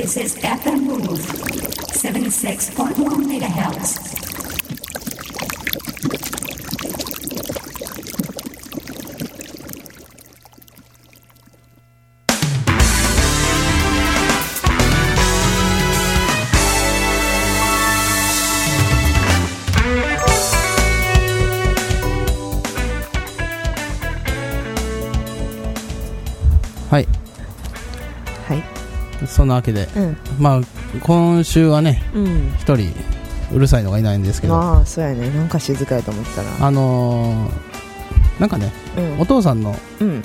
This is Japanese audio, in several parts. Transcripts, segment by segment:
This is FM Move 76.1 megahertz. はいはい、 そんなわけで、まあ今週はね一人うるさいのがいないんですけど、 ああそうやね、なんか静かやと思ったらなんかね、お父さんの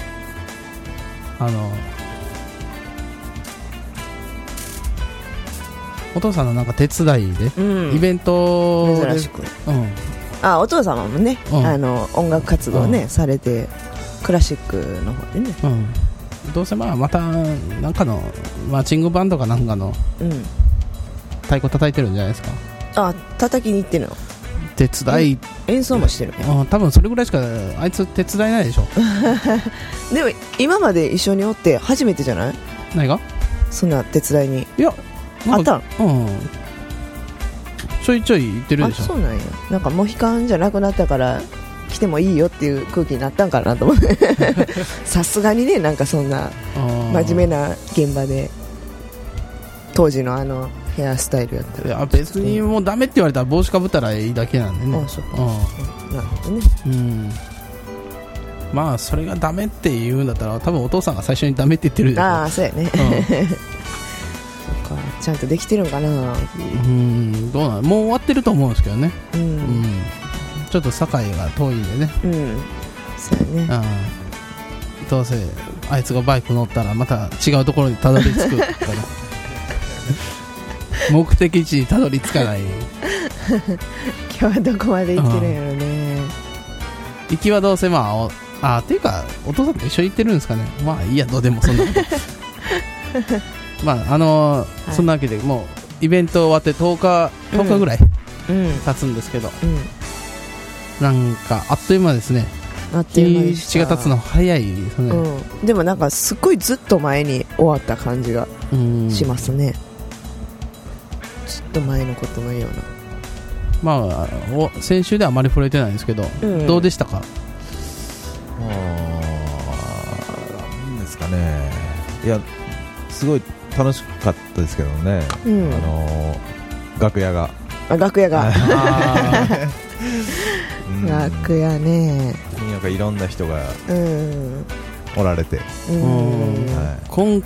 お父さんのなんか手伝いで、イベントで珍しく、お父様もね、音楽活動ね、されてクラシックの方でね、 どうせまたなんかのマーチングバンドかなんかの太鼓叩いてるんじゃないですか。 叩きに行ってるの、 手伝い、 演奏もしてるね。 多分それぐらいしかあいつ手伝いないでしょでも今まで一緒におって初めてじゃない？ 何が？ そんな手伝いに。 いや、 あったん？ ちょいちょい言ってるでしょ。 そうなんや。なんかモヒカンじゃなくなったから来てもいいよっていう空気になったんかなと思ってさすがにね、なんかそんな真面目な現場で当時のヘアスタイルやったら。 いや別にもうダメって言われたら帽子かぶったらいいだけなんでね。 そうか、なるほどね。 まあそれがダメって言うんだったら多分お父さんが最初にダメって言ってるでしょ。 そうやねそっか、ちゃんとできてるんかな。 どうなの、もう終わってると思うんですけどね。ちょっと境が遠いんでね。 そうやね。 どうせあいつがバイク乗ったらまた違うところにたどり着くから目的地にたどり着かない今日はどこまで行ってるんやろね。 行きはどうせっていうかお父さんと一緒に行ってるんですかね。まあいいや、どうでもそんなことそんなわけでもうイベント終わって10日ぐらい経つんですけど、なんかあっという間ですね。日が経つの早いですね。 でもなんかすっごいずっと前に終わった感じがしますね。ずっと前のことのような。 先週ではあまり触れてないんですけど、どうでしたか？ なんですかね。いや、すごい楽しかったですけどね。楽屋が楽屋ね。 なんかいろんな人がおられて、 今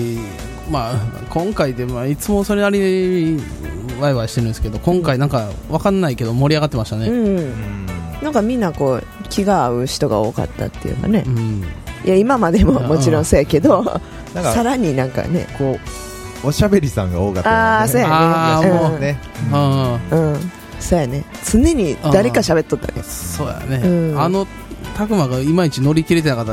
回でいつもそれなりにワイワイしてるんですけど、今回なんか分かんないけど盛り上がってましたね。 なんかみんなこう気が合う人が多かったっていうかね。いや今までももちろんそうやけど、さらになんかね、 こうおしゃべりさんが多かったよね。 そうやね。 もうね。 そうやね。常に誰か喋っとったね。 そうやね。たくまがいまいち乗り切れてなかった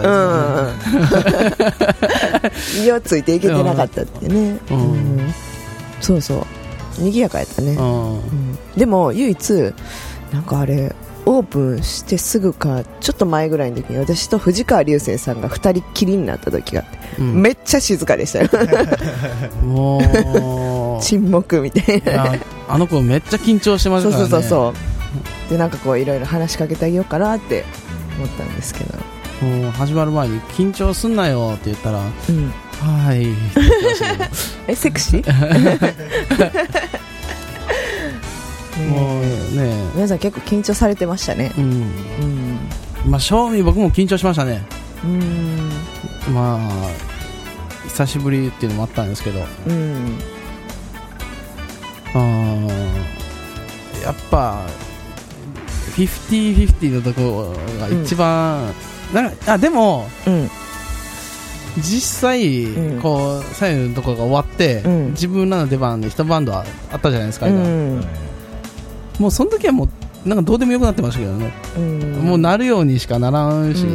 ですね。 色ついていけてなかったってね。そうそう。賑やかやったね。でも唯一なんかあれオープンしてすぐかちょっと前ぐらいの時に私と藤川流星さんが2人きりになった時があって、めっちゃ静かでしたよ。もう沈黙みたいな。 あの子めっちゃ緊張してましたからね。 そうでなんかこういろいろ話しかけてあげようかなって思ったんですけど、 もう始まる前に緊張すんなよって言ったら、はいセクシーもうね、 皆さん結構緊張されてましたね。 正味僕も緊張しましたね。久しぶりっていうのもあったんですけど、やっぱ 50-50 のところが一番、でも、実際、こう最後のところが終わって、自分らの出番で一バンドあったじゃないですか。もうその時はもうなんかどうでもよくなってましたけどね。もうなるようにしかならんしと思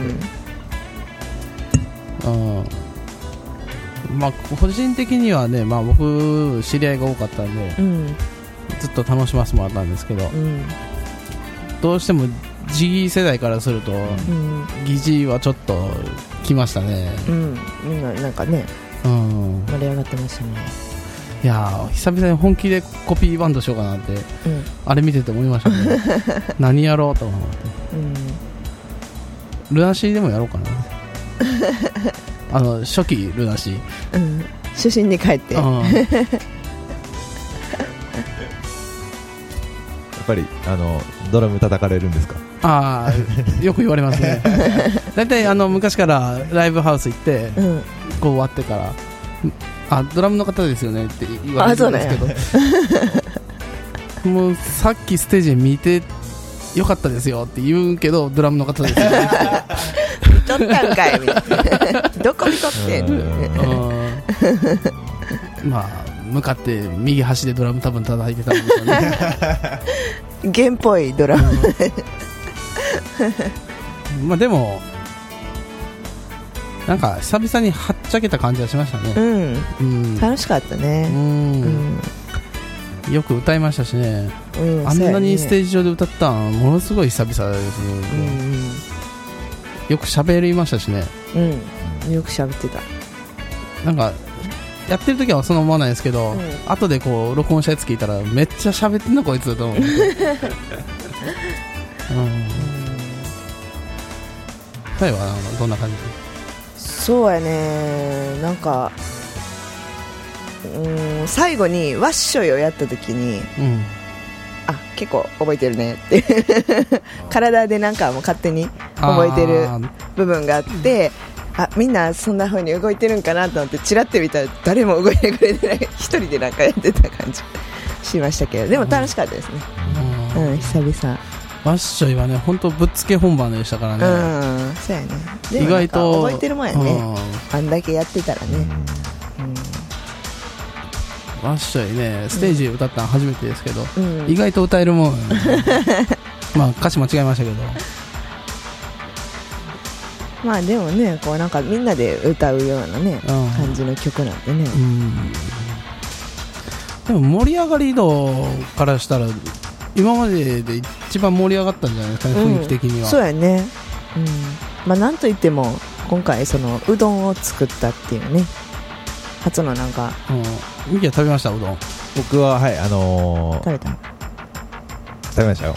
って、個人的にはね、僕知り合いが多かったんで、ずっと楽しませてもらったんですけど、どうしてもG 世代からすると、疑似はちょっときましたね。 みんななんかね、盛り上がってましたね。 いや久々に本気でコピーバンドしようかなって、あれ見てて思いましたね何やろうと思って、ルナシーでもやろうかな初期ルナシー、 初心に帰って、やっぱりドラム叩かれるんですか？ よく言われますねだいたい昔からライブハウス行って、こう終わってからドラムの方ですよねって言われるんですけどもうさっきステージ見てよかったですよって言うけどドラムの方ですよね見とったんかいみたいなどこ見とってんまあ向かって右端でドラム多分叩いてたんでしょうね弦っぽいドラムまあでもなんか久々にはっちゃけた感じがしましたね、 楽しかったね、 よく歌いましたしね、あんなにステージ上で歌ったのものすごい久々ですね、よく喋りましたしね、 よく喋ってた。 なんかやってる時はそのままなんですけど、後でこう録音したやつ聞いたらめっちゃ喋ってんのこいつだと思う彼はどんな感じ？ そうやね、なんか最後にワッショイをやった時に、結構覚えてるねって体でなんかもう勝手に覚えてる部分があって、みんなそんな風に動いてるんかなと思ってチラッて見たら誰も動いてくれてない一人でなんかやってた感じしましたけど、でも楽しかったですね、久々。 ワッショイはね本当ぶっつけ本番でしたからね、 そうやね。 意外と覚えてるもんやね、あんだけやってたらね、 ワッショイねステージで歌ったの初めてですけど、意外と歌えるもん、まあ歌詞間違えましたけどまあでもねこうなんかみんなで歌うようなね、感じの曲なんでね、 でも盛り上がり度からしたら今までで一番盛り上がったんじゃないですかね、雰囲気的には。 そうやね、まあなんといっても今回そのうどんを作ったっていうね初のなんか、 ミキは食べました？うどん僕ははい食べた？ 食べましたよ。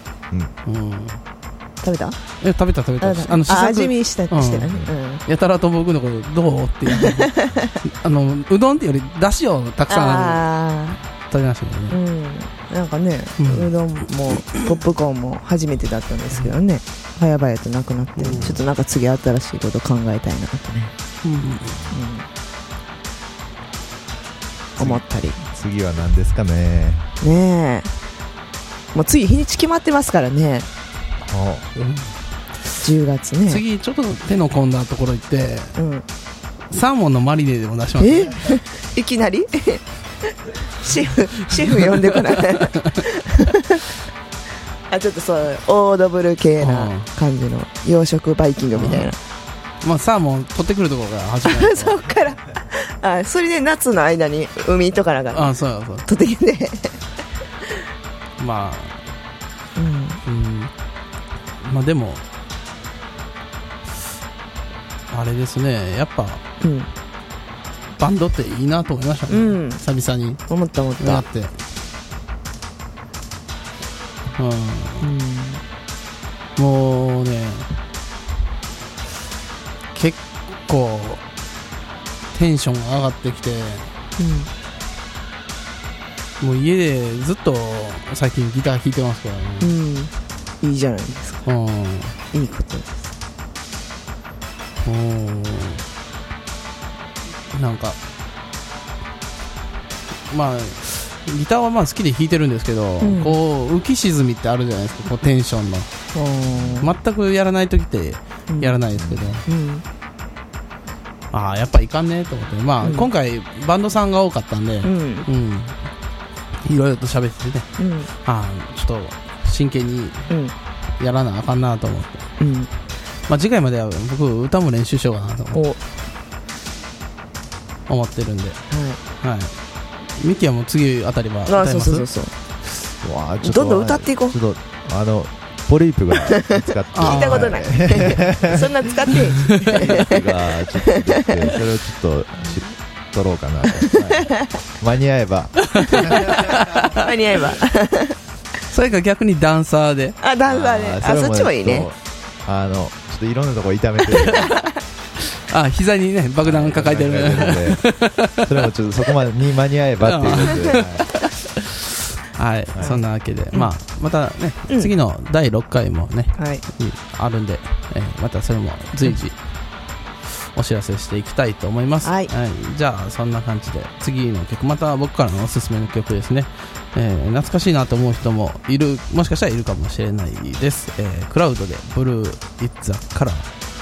食べた？ 食べた味見してたね、 やたらと僕のことどうって言ってうどんってよりだしをたくさん食べましたけどね、 なんかね、うどんもポップコーンも初めてだったんですけどね、早々となくなって、ちょっとなんか次新しいこと考えたいなとね、思ったり。 次は何ですかね。 ねえ、もう次日にち決まってますからね、10月ね。 次ちょっと手の込んだところ行って、サーモンのマリネでも出しますね。 いきなりシェフ呼んでこないちょっとそうオードブル系な感じの洋食バイキングみたいな、 まあサーモン取ってくるところから始まるそっからそれで夏の間に海とかなんかそう取ってきてまあまあでもあれですね、やっぱバンドっていいなと思いましたね、久々に思ったなって、もうね結構テンションが上がってきて、もう家でずっと最近ギター弾いてますからね、 いいじゃないですか、いいことです。 なんかまあギターはまあ好きで弾いてるんですけど、こう浮き沈みってあるじゃないですか、こうテンションの全くやらない時ってやらないですけど、やっぱいかんねと思って、まあ今回バンドさんが多かったんで、いろいろと喋っててね、ちょっと真剣にやらなあかんなと思って、まあ次回までは僕歌も練習しようかなと思ってるんで、ミキはもう次あたりは歌います？ どんどん歌っていこう。 ちょっとポリープが見つかって聞いたことないそんな使ってポリープがちょっとできて、それをちょっと取取ろうかなと、はい、間に合えば間に合えばそれか逆にダンサーでダンサーでそっちもいいね。 ちょっといろんなとこ痛めて膝にね爆弾抱えてるねそれもちょっとそこまでに間に合えばっていうことではい、そんなわけで、またね、次の第6回もね、あるんで、またそれも随時お知らせしていきたいと思います。じゃあそんな感じで次の曲、また僕からのおすすめの曲ですね、懐かしいなと思う人ももしかしたらいるかもしれないです。クラウドでブルー It's a Color。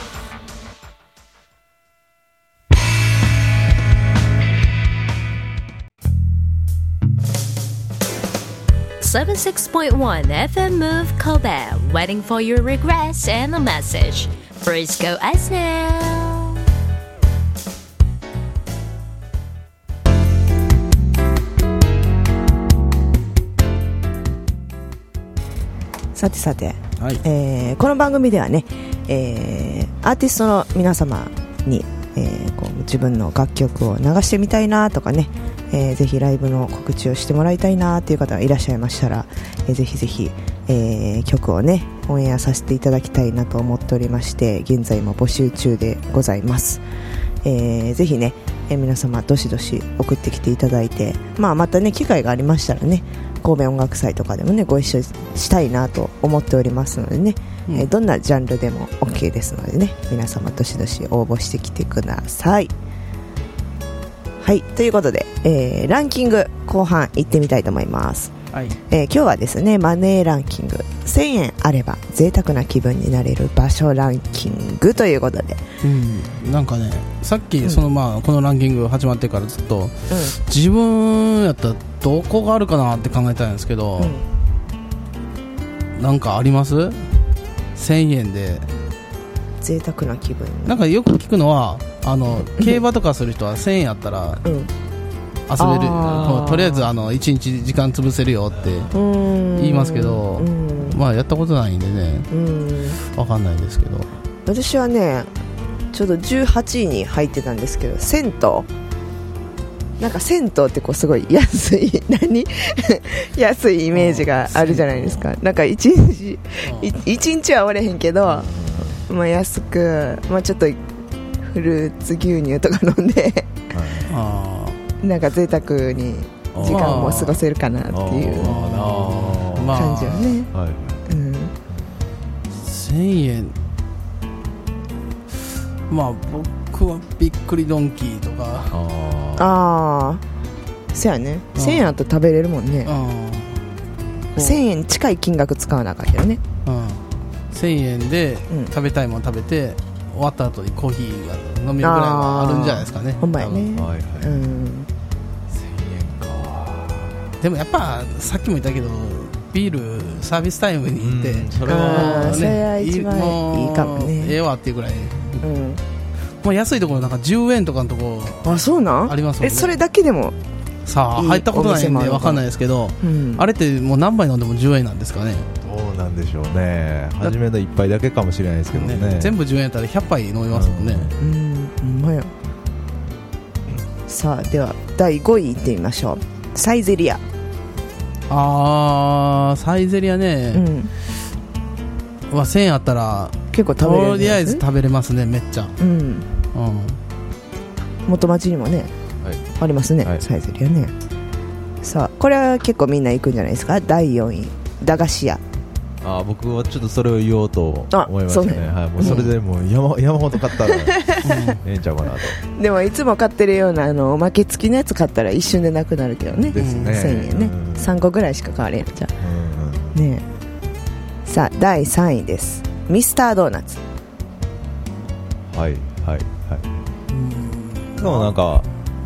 76.1 FM Move Kobe, waiting for your request and a message. Please go us now. さてさて、この番組ではね、アーティストの皆様に、こう自分の楽曲を流してみたいなとかね、ぜひライブの告知をしてもらいたいなという方がいらっしゃいましたら、ぜひぜひ、曲をねオンエアさせていただきたいなと思っておりまして、現在も募集中でございます。ぜひね、皆様どしどし送ってきていただいて、またね機会がありましたらね、神戸音楽祭とかでもねご一緒したいなと思っておりますのでね、どんなジャンルでも OK ですのでね、皆様どしどし応募してきてください。はい、ということで、ランキング後半行ってみたいと思います。今日はですね、マネーランキング、1000円あれば贅沢な気分になれる場所ランキングということで、 なんかね、さっきこのランキング始まってからずっと、自分やったらどこがあるかなって考えたんですけど、なんかあります？ 1000 円で贅沢な気分。 なんかよく聞くのは競馬とかする人は1000円やったら遊べる、とりあえず1日時間潰せるよって言いますけど、やったことないんでね、わかんないですけど、 私はねちょうど18位に入ってたんですけど、銭湯、なんか銭湯ってこうすごい安い安いイメージがあるじゃないですか。なんか一日はおれへんけど、安く、ちょっとフルーツ牛乳とか飲んでなんか贅沢に時間も過ごせるかなっていう感じよね。 1000円、僕はびっくりドンキーとか、 そうやね、1000円あったら食べれるもんね。1000円近い金額使わなかったよね。 1000円で食べたいもの食べて、終わった後にコーヒーが飲めるぐらいはあるんじゃないですかね。 ほんまやね。 1000円か。 でもやっぱさっきも言ったけど、ビールサービスタイムに行って、 それは一番いいかもね。 ええわっていうぐらい、もう安いところなんか10円とかのところそうなんありますもんね。 それだけでもさあ入ったことないんで分かんないですけど、あれってもう何杯飲んでも10円なんですかね。 どうなんでしょうね。初めの1杯だけかもしれないですけどね。 全部10円やったら100杯飲みますもんね。 さあでは第5位いってみましょう。サイゼリア。 サイゼリアね、1000円あったら結構食べれる、 とりあえず食べれますね、めっちゃ。 元町にもね、ありますね、サイゼリアね。さあこれは結構みんな行くんじゃないですか。第4位駄菓子屋。 僕はちょっとそれを言おうと思いましたね。もうそれでもう山ほど買ったらええんちゃうかなと。 でもいつも買ってるようなおまけ付きのやつ買ったら一瞬でなくなるけどね。 ですね。 1000円ね、3個ぐらいしか買われんじゃん、ね。さあ第3位です。ミスタードーナツ。 でもなんか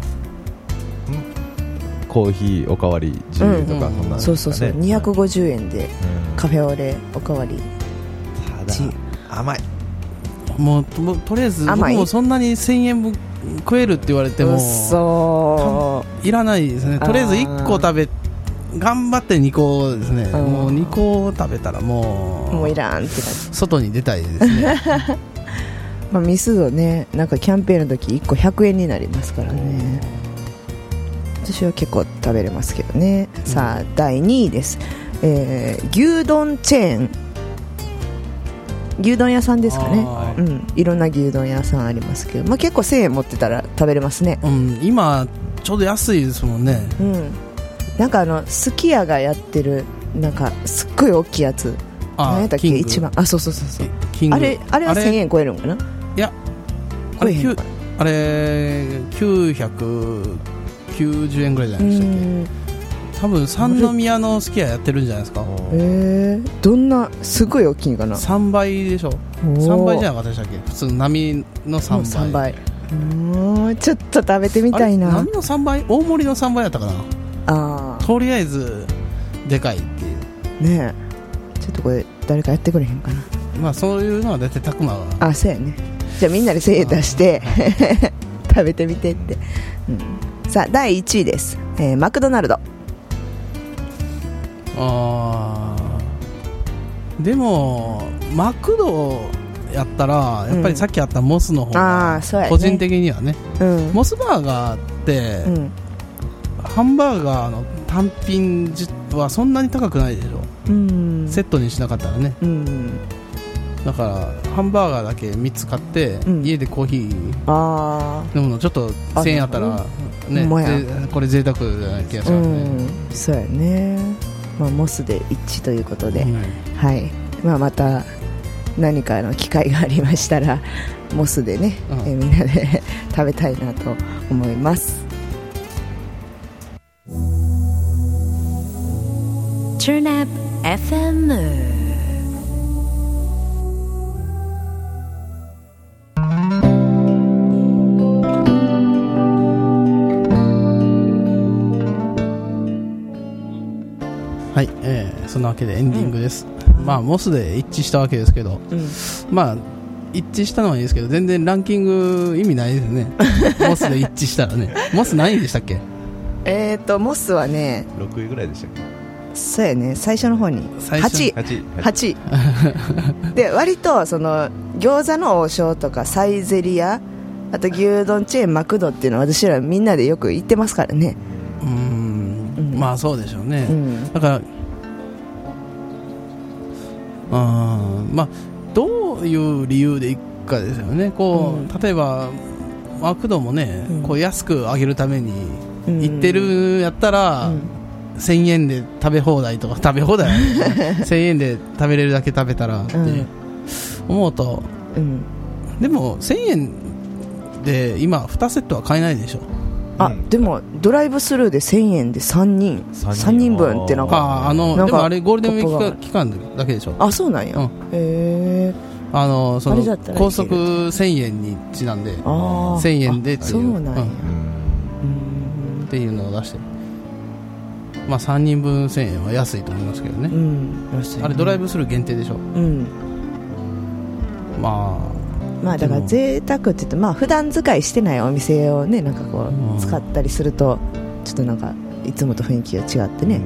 コーヒーおかわり自由とか、そんなんですかね。 そう250円でカフェオレおかわり自由。 甘い。 もうとりあえず僕もそんなに1000円分食えるって言われてもいらないですね。とりあえず1個食べ、頑張って2個ですね。もう2個食べたらもういらんって感じ。 外に出たいですね。 ミスドね、なんかキャンペーンの時1個100円になりますからね。 私は結構食べれますけどね、さあ第2位です、牛丼チェーン、牛丼屋さんですかね、いろんな牛丼屋さんありますけど、結構1000円持ってたら食べれますね、 今ちょうど安いですもんね、 なんかすき家がやってるなんかすっごい大きいやつ、何やったっけ一番、そうそうあれは1000円超えるんかな、 いやあれ990円ぐらいじゃないでしたっけ、多分三宮のすき家やってるんじゃないですか。 どんなすごい大きいんかな。 3倍でしょ。3倍じゃなかったでしたっけ、普通の波の3倍。 ちょっと食べてみたいな。 波の3倍、大盛りの3倍やったかな。とりあえずでかいっていうね。ちょっとこれ誰かやってくれへんかな。 そういうのは大体たくまが、 そうやね。じゃあみんなで1000円出して食べてみてって、さあ第1位です、マクドナルド。 でもマクドやったらやっぱりさっきあったモスの方が個人的にはね、モスバーガーって、ハンバーガーの単品はそんなに高くないでしょ、セットにしなかったらね、だからハンバーガーだけ3つ買って、家でコーヒー飲むのちょっと1000円あったらね、これ贅沢じゃない気がしますね。 そうやね。モスで一致ということで、はい、また何かの機会がありましたらモスでね、みんなで食べたいなと思います。 Turn Up FM。 はい、そんなわけでエンディングです、モスで一致したわけですけど、一致したのはいいですけど全然ランキング意味ないですねモスで一致したらね。モス何位でしたっけ。 モスはね 6位ぐらいでしたっけ。 そうやね、最初の方に8位で、割とその餃子の王将とかサイゼリヤ、あと牛丼チェーンマクドっていうのは私らみんなでよく行ってますからね。 そうでしょうね、だからどういう理由で行くかですよね。例えばマクドもね、安く上げるために行ってるやったら、1000円で食べ放題とか、食べ放題1000円で食べれるだけ食べたらって思うと、でも1000円で今2セットは買えないでしょ。 でもドライブスルーで1000円で3人分ってなんか、 でもあれゴールデンウィーク期間だけでしょ。 そうなんや、その高速1000円にちなんで1000円でっていう、 そうなんや、 っていうのを出して、3人分1000円は安いと思いますけどね、あれドライブスルー限定でしょ。だから贅沢って言って、普段使いしてないお店をね、なんか使ったりするとちょっとなんかいつもと雰囲気が違ってね。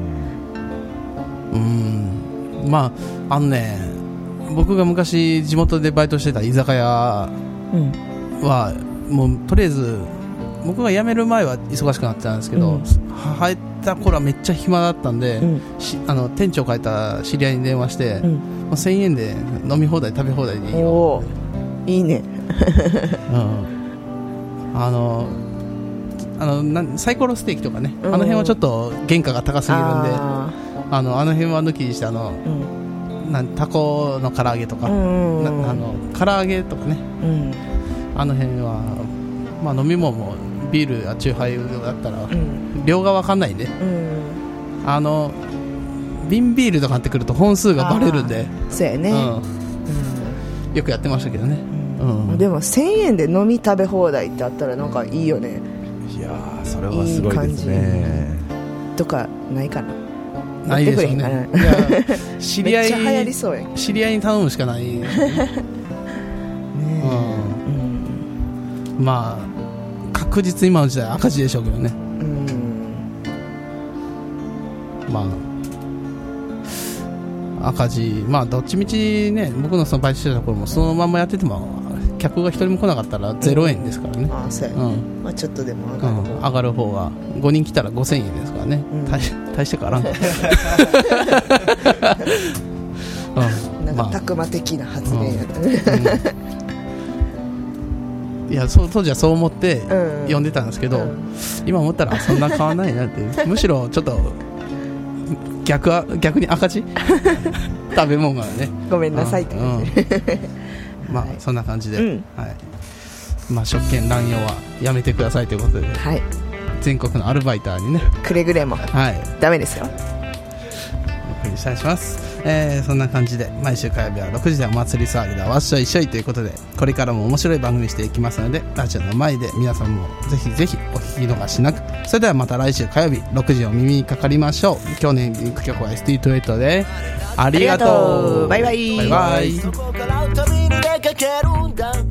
僕が昔地元でバイトしてた居酒屋は、もうとりあえず僕が辞める前は忙しくなってたんですけど、入った頃はめっちゃ暇だったんで、店長変えた知り合いに電話して、1000円で飲み放題食べ放題でいいよ。 いいねサイコロステーキとかね、あの辺はちょっと原価が高すぎるんで、あの辺は抜きにしてタコの唐揚げとか、唐揚げとかね、あの辺は、飲み物もビールやチューハイだったら、量が分かんないんで、瓶ビールとか買ってくると本数がバレるんで、 そうやね、 よくやってましたけどね。 でも1000円で飲み食べ放題ってあったらなんかいいよね。 いやー、それはすごいですね。 とかないかな。 ないでしょうね。知り合いめっちゃ流行りそうやん。 知り合いに頼むしかない、確実今の時代赤字でしょうけどね。赤字、どっちみちね、僕のそのバイトしてた頃もそのままやってても客が一人も来なかったら0円ですからね、 ああそうやね、まあ、ちょっとでも上がる方が5人来たら5000円ですからね、大して変わらんなんかたくま的な発言やったね、 いや当時はそう思って読んでたんですけど、今思ったらそんな変わらないなってむしろちょっと逆に赤字食べ物がねごめんなさいって感じ、 まあそんな感じで、はいまあ、食券乱用はやめてくださいということで、はい、全国のアルバイターにねくれぐれも、はい、ダメですよ。 お送りしたいします。そんな感じで毎週火曜日は6時でお祭り騒ぎだわっしょいしょいということで、これからも面白い番組していきますので、ラジオの前で皆さんもぜひぜひお聞き逃しなく。それではまた来週火曜日6時お耳にかかりましょう。今日のエンディング曲は ST28 でありがとう。 バイバイ。 バイバイ。 そこから旅に出かけるんだ。